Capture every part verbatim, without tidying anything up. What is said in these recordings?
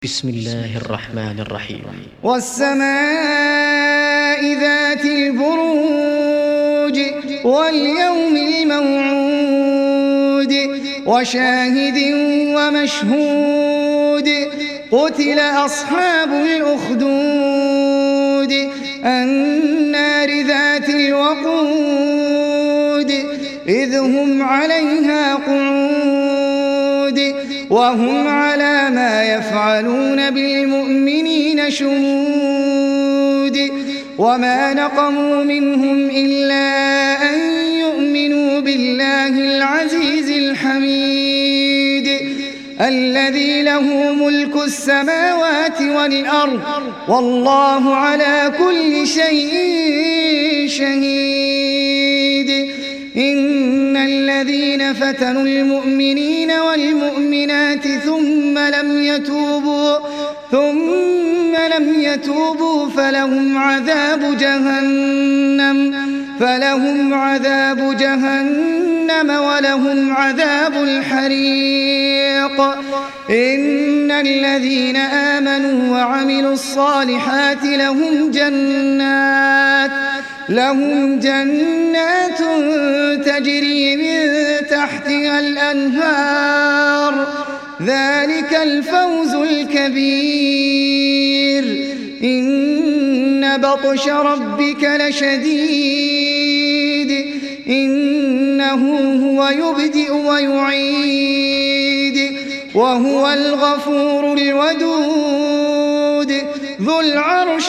بسم الله الرحمن الرحيم. والسماء ذات البروج واليوم الموعود وشاهد ومشهود قتل أصحاب الأخدود النار ذات الوقود إذ هم عليها قعود وهم على ما يفعلون بالمؤمنين شهود وما نقموا منهم إلا أن يؤمنوا بالله العزيز الحميد الذي له ملك السماوات والأرض والله على كل شيء شهيد. إن الذين فتنوا المؤمنين والمؤمنات ثم لم يتوبوا ثم لم يتوبوا فلهم عذاب جهنم فلهم عذاب جهنم ولهم عذاب الحريق. إن الذين آمنوا وعملوا الصالحات لهم جنات لهم جنات تجري من تحتها الأنهار ذلك الفوز الكبير. إن بطش ربك لشديد إنه هو يبدئ ويعيد وهو الغفور الودود ذو العرش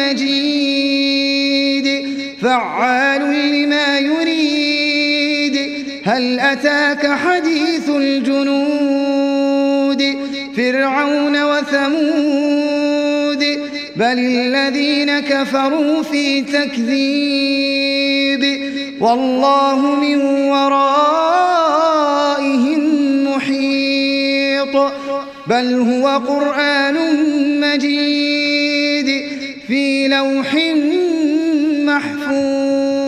المجيد فعال لما يريد. هل أتاك حديث الجنود فرعون وثمود بل الذين كفروا في تكذيب والله من ورائهم محيط. بل هو قرآن مجيد في لوح محفوظ.